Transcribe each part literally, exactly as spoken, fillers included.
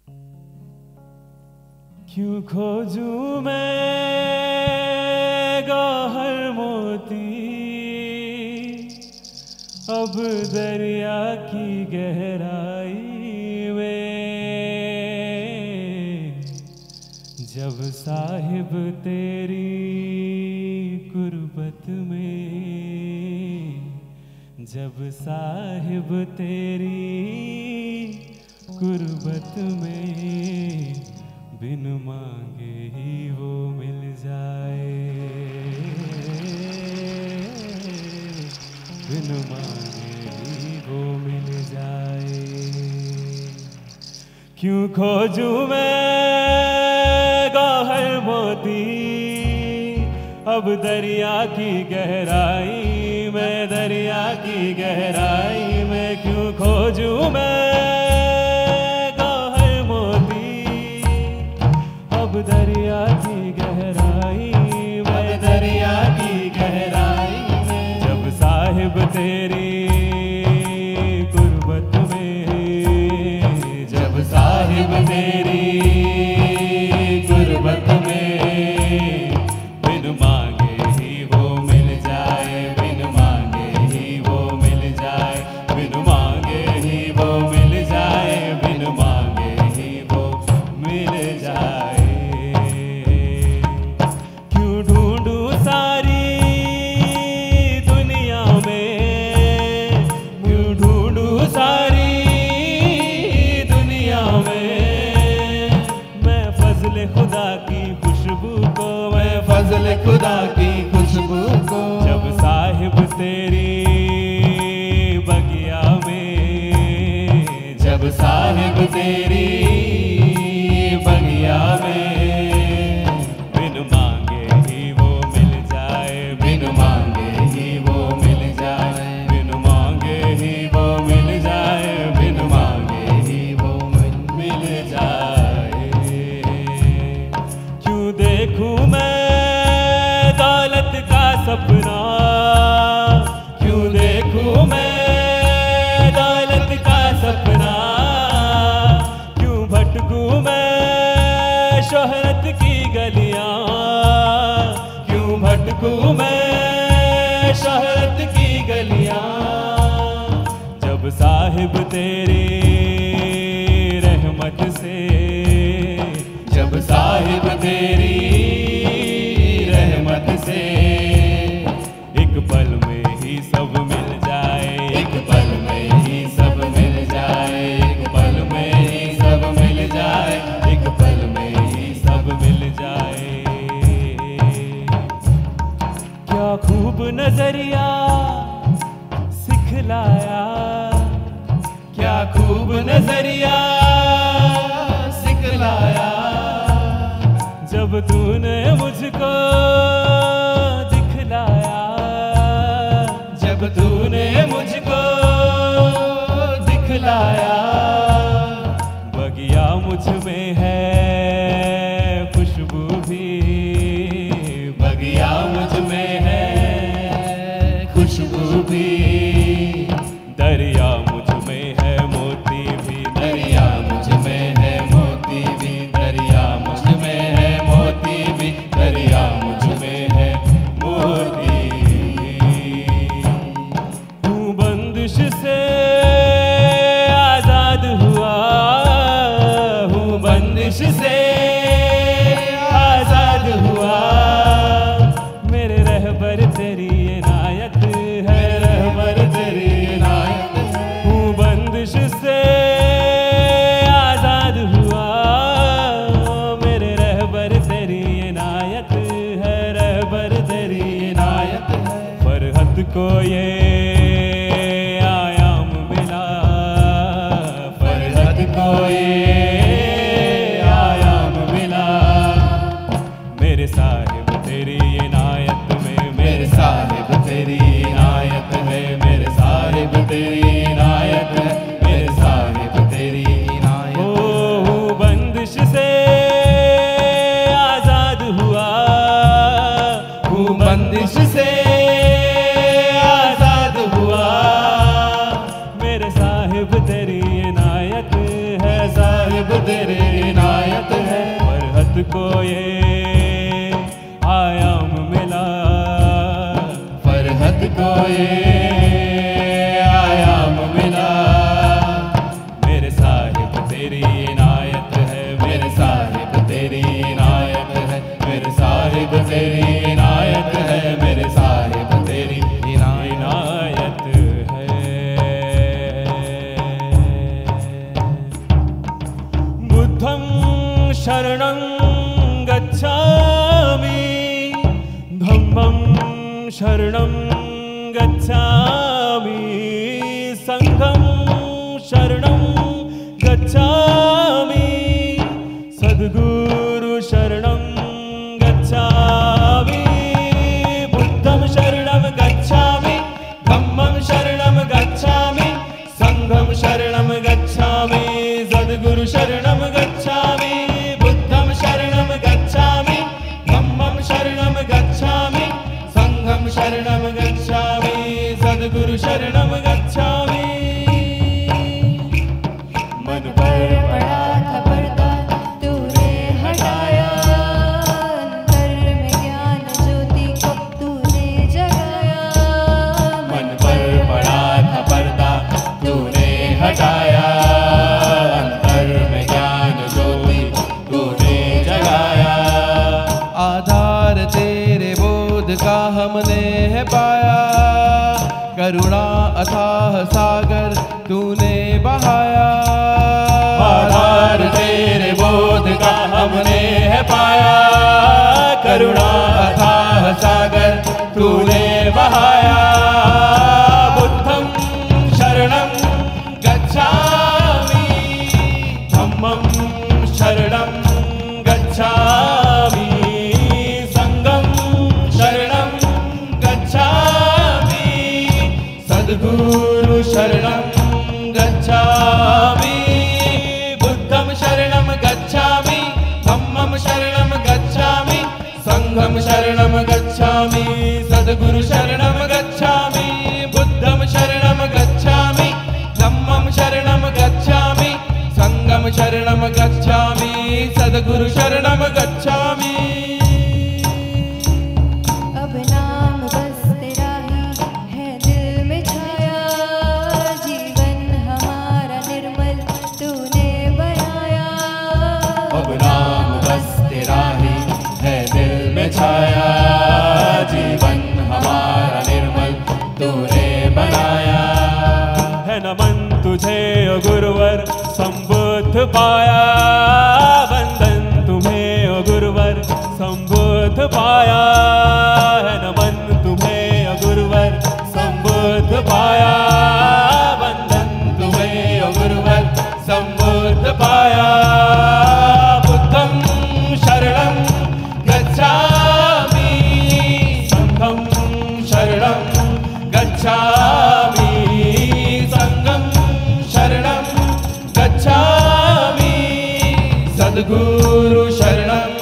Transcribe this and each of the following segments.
क्यों खोजूं मैं गौहर मोती अब दरिया की गहराई में, जब साहिब तेरी गुर्बत में, जब साहिब तेरी गुर्बत में बिन मांगे ही वो मिल जाए, बिन मांगे ही वो मिल जाए। क्यों खोजूं मैं गौहर मोती अब दरिया की गहराई में, दरिया की गहराई में क्यों खोजूं मैं दरिया की गहराई में, दरिया की गहराई में, जब साहिब तेरी गुर्बत में, जब साहिब तेरी गुर्बत में बिन मांगे ही वो मिल जाए, बिन मांगे ही वो मिल जाए, बिन मांगे ही वो मिल जाए, बिन मांगे ही वो मिल जाए। खुदा की खुशबू को, मैं फजल खुदा की खुशबू को, जब साहिब तेरी बगिया में, जब साहिब तेरी बगिया में बिन मांगे ही वो मिल जाए, बिन मांगे ही वो मिल जाए, बिन मांगे ही वो मिल जाए, बिन मांगे ही वो मिल जाए। देखूं मैं दौलत का सपना, क्यों देखूं मैं दौलत का सपना, क्यों भटकूं मैं शोहरत की गलियां, क्यों भटकूं मैं शोहरत की गलियां, जब साहिब तेरी रहमत से, जब साहिब तेरी रहमत से एक पल में ही सब मिल जाए, एक पल में ही सब मिल जाए, एक पल में ही सब मिल जाए, एक पल में ही सब मिल जाए। क्या खूब नजरिया सिखलाया, क्या खूब नजरिया सिखलाया, जब तूने मुझको दिखलाया, जब तूने मुझको दिखलाया, बगिया मुझ में है खुशबू भी, बगिया मुझ में है खुशबू भी, दरिया मुझ में है मोती भी, दरिया मुझ में है मोती भी, दरिया मुझ में है मोती भी, दरिया मुझ में है मोती। हूँ बंदिश से आजाद हुआ, हूँ बंदिश साहिब तेरी इनायत है। फरहत को ये आयाम मिला, फरहत को ये आयाम मिला। मेरे साहिब तेरी इनायत है, मेरे साहिब तेरी इनायत है, मेरे साहिब तेरी इनायत है, मेरे साहिब तेरी इनायत है। बुद्धं शरणं गच्छामि, धम्मं शरणं गच्छामि, संघं शरणं गच्छामि, सद्गुरु शरणं गच्छामि। बुद्धं शरणं गच्छामि, धम्मं शरणं गच्छामि, संघं शरणं गच्छामि, सद्गुरु शरणं गच्छामि। बुद्धं शरणं गच्छामि, धम्मं शरणं गच्छामि, संघं शरणं गच्छामि, सद्गुरु शरणं गच्छामि। मन पर पड़ा था पर्दा तूने हटाया, अंतर में ज्ञान ज्योति को तूने जगाया। मन पर पड़ा था पर्दा तूने हटाया, अंतर में ज्ञान ज्योति तूने जगाया। आधार तेरे बोध का हमने है पाया, करुणा अथाह सागर तूने बहाया। आधार तेरे बोध का हमने है पाया, करुणा अथाह सागर तूने बहाया। बुद्धं शरणं गच्छामि, धम्मं शरणं गच्छामि, संघं शरणं गच्छामि, सद्गुरु शरणं गच्छामि। बुद्धं शरणं गच्छामि, धम्मं शरणं गच्छामि, संघं शरणं गच्छामि, सद्गुरु शरणं गच्छामि। बुद्धं शरणं गच्छामि, धम्मं शरणं गच्छामि, संघं शरणं गच्छामि, सद्गुरु शरणं गच्छामि। अब नाम बस तेरा ही है दिल में छाया, जीवन हमारा निर्मल तूने बनाया। अब नाम बस तेरा ही है दिल में छाया, जीवन हमारा निर्मल तूने बनाया। है नमन तुझे ओ गुरुवर संबुद्ध पाया, वंदन तुम्हें ओ गुरुवर संबुद्ध पाया। है नमन तुम्हें ओ गुरुवर संबुद्ध पाया, वंदन तुम्हें ओ गुरुवर संबुद्ध पाया। बुद्धं शरणं गच्छामि, संघं शरणं गच्छामि, संघं शरणं गच्छामि, सद्गुरु शरणं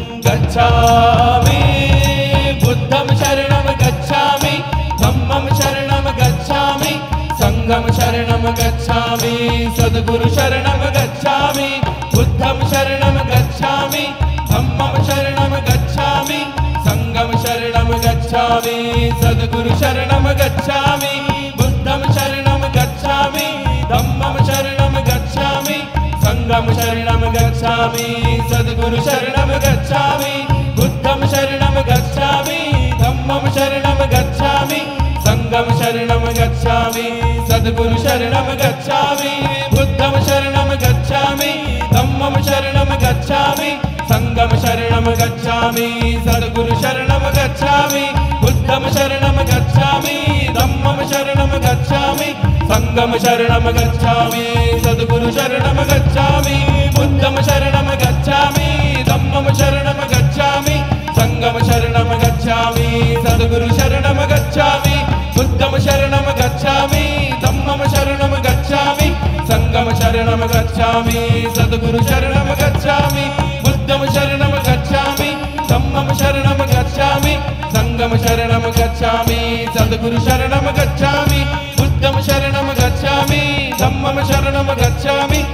गच्छामि। बुद्धं शरणं गच्छामि, धम्मं शरणं गच्छामि, संघं शरणं गच्छामि, सद्गुरु शरणं गच्छामि। बुद्धं शरणं गच्छामि, धम्मं शरणं गच्छामि, संघं शरणं गच्छामि, सद्गुरु शरणं गच्छामि। बुद्धं शरणं गच्छामि, धम्मं शरणं गच्छामि, संघं शरणं गच्छामि, सद्गुरु शरणं गच्छामि। बुद्धं शरणं गच्छामि, धम्मं शरणं गच्छामि, संघं शरणं गच्छामि, सद्गुरु शरणं गच्छामि। बुद्धं शरणं गच्छामि, धम्मं शरणं गच्छामि, संघं शरणं गच्छामि, सद्गुरु शरणं गच्छामि। बुद्धं शरणं गच्छामि, धम्मं शरणं गच्छामि, संघं शरणं गच्छामि, सद्गुरु शरणं गच्छामि। बुद्धं शरणं गच्छामि, धम्मं शरणं गच्छामि, संघं शरणं गच्छामि, सद्गुरु शरणं गच्छामि। बुद्धं शरणं गच्छामि, धम्मं शरणं गच्छामि, संघं शरणं गच्छामि, सद्गुरु शरणं गच्छामि। बुद्धं शरणं गच्छामि, धम्मं शरणं गच्छामि, संघं शरणं गच्छामि, सद्गुरु शरणं गच्छामि। बुद्धं शरणं गच्छामि, धम्मं शरणं गच्छामि, संघं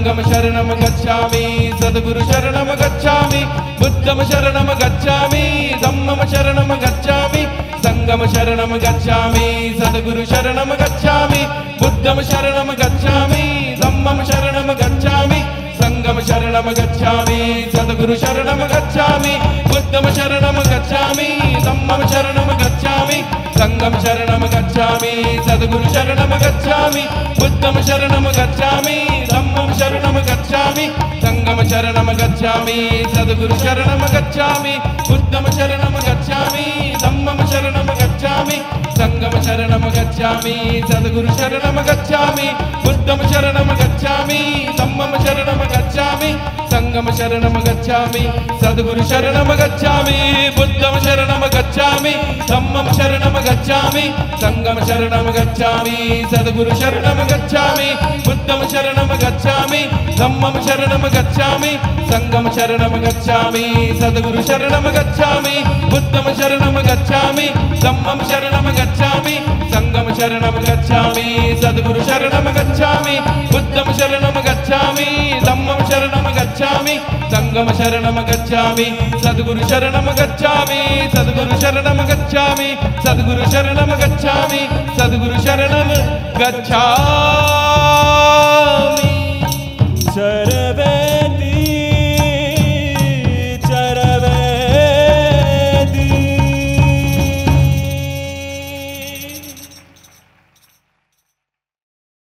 संगम शरणम गच्छामि सद्गुरु शरणम गच्छामि बुद्धम शरणम गच्छामि धम्मम शरणम गच्छामि संगम शरणम गच्छामि सद्गुरु शरणम गच्छामि बुद्धम शरणम गच्छामि धम्मम शरणम गच्छामि संगम शरणम गच्छामि सद्गुरु शरणम गच्छामि बुद्धम शरणम गच्छामि धम्मम शरणम गच्छामि संगम शरणम गच्छामि सद्गुरु शरणम गच्छामि बुद्धम शरणम गच्छामि धम्मम शरणम गच्छामि संगम शरणम गच्छामि सद्गुरु शरणम गच्छामि बुद्धम शरणम गच्छामि धम्मम शरणम गच्छामि संगम शरणम गच्छामि सद्गुरु शरणम गच्छामि बुद्धम शरणम गच्छामि धम्मम शरणम गच्छामि संगम शरणम गच्छामि सद्गुरु शरणम गच्छामि बुद्धम शरणम गच्छामि धम्मम शरणम गच्छामि संगम शरणम गच्छामि सद्गुरु शरणम गच्छामि बुद्धम शरणम गच्छामि धम्मम शरणम गच्छामि संगम शरणम गच्छामि सद्गुरु शरणम गच्छामि बुद्धम शरणम गच्छामि धम्मम शरणम गच्छामि संगम शरणम गच्छामि सद्गुरु शरणम गच्छामि बुद्धम शरणम गच्छामि धम्मम शरणम गच्छामि संगम शरणम गच्छामि सद्गुरु शरणम गच्छामि सद्गुरु शरणम गच्छामि सद्गुरु शरणम गच्छामि सद्गुरु शरणम गच्छामि।